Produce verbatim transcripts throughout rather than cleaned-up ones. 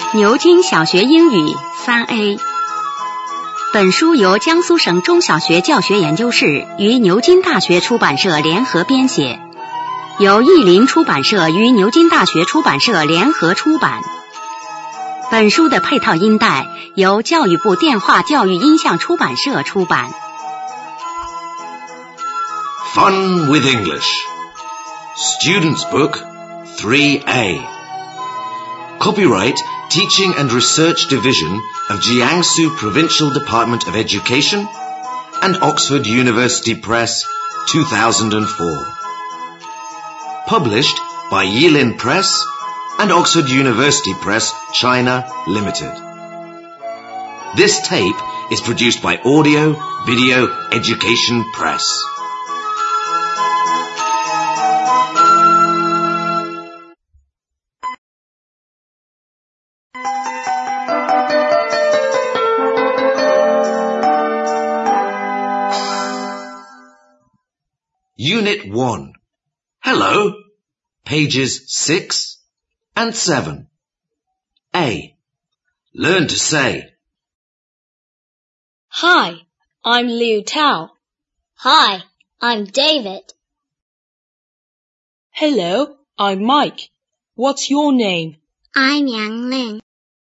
牛津小学英语 三 A。 本书由江苏省中小学教学研究室与牛津大学出版社联合编写，由译林出版社与牛津大学出版社联合出版。本书的配套音带由教育部电话教育音像出版社出版。 Fun with English. Student's Book three A. Copyright Teaching and Research Division of Jiangsu Provincial Department of Education and Oxford University Press, two thousand four. Published by Yilin Press and Oxford University Press, China Limited. This tape is produced by Audio Video Education Press. Unit one. Hello. Pages six and seven. A. Learn to say. Hi, I'm Liu Tao. Hi, I'm David. Hello, I'm Mike. What's your name? I'm Yang Ling.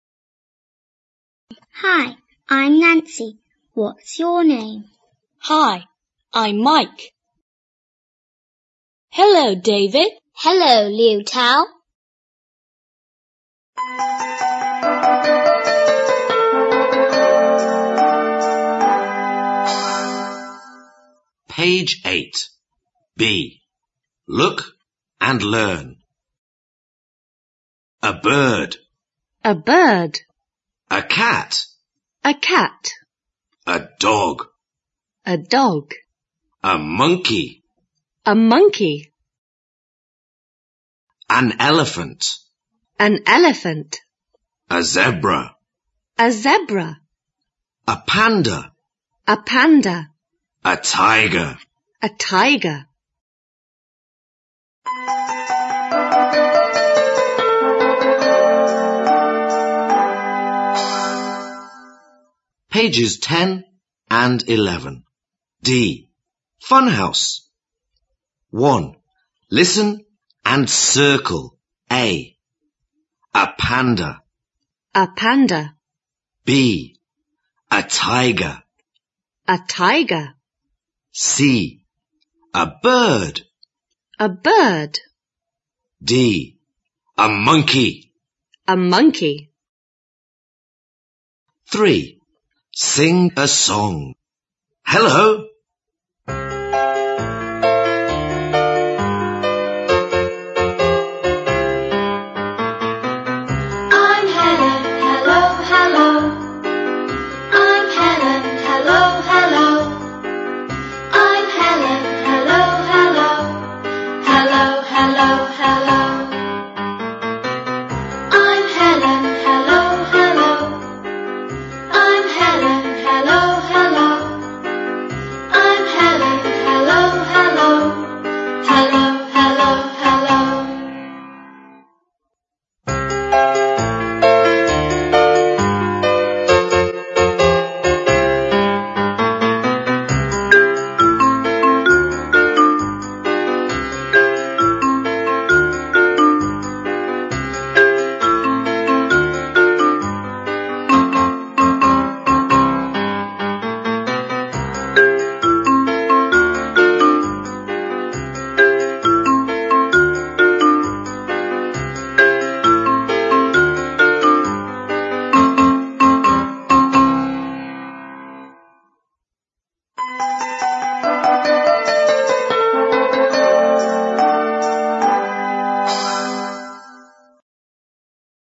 Hi, I'm Nancy. What's your name? Hi, I'm Mike. Hello, David. Hello, Liu Tao. Page eight. B. Look and learn. A bird. A bird. A cat. A cat. A dog. A dog. A monkey. A monkey. An elephant. An elephant. A zebra. A zebra. A panda. A panda. A tiger. A tiger. Pages ten and eleven. D. Funhouse. one. Listen and circle. A. A panda. A panda. B. A tiger. A tiger. C. A bird. A bird. D. A monkey. A monkey. three. Sing a song. Hello,